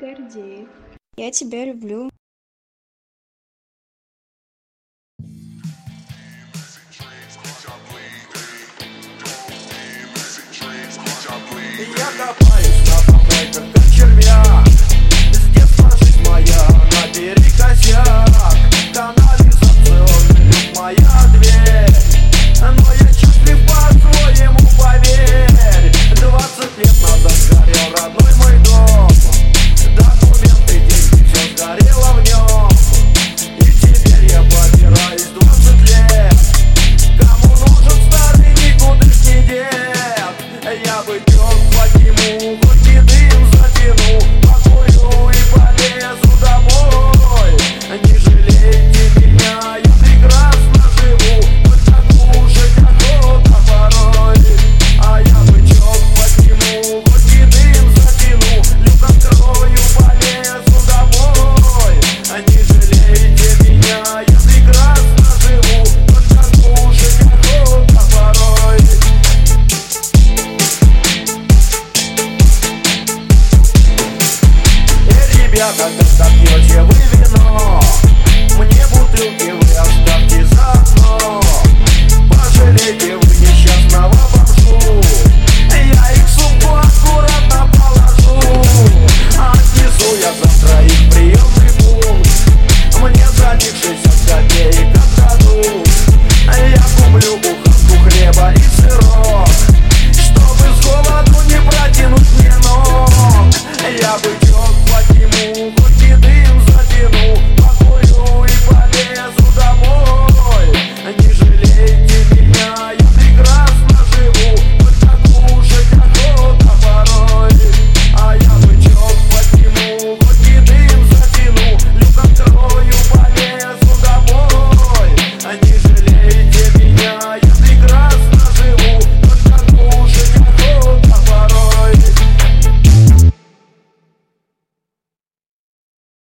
Гордеев. Я тебя люблю. Я копаюсь на помойках, как червяк. С детства жизнь моя наперекосяк. Канализационный люк моя дверь. Но я счастлив по-своему, поверь. 20 лет назад сгорел родной мой дом. Документы, деньги, все сгорело в нем. И теперь я побираюсь 20 лет. Кому нужен старый никудышний дед? Я бы тёк подниму, горький дым затяну, покурю и полезу домой. Не жалейте меня, я прекрасно живу, только кушать охота порой. А я бы тёк подниму, горький дым затяну, люк открою, полезу домой. Не жалейте меня, я прекрасно живу, только кушать охота порой. Ребята, когда пьете вы вино, мне бутылки вы оставьте за окно. Пожалейте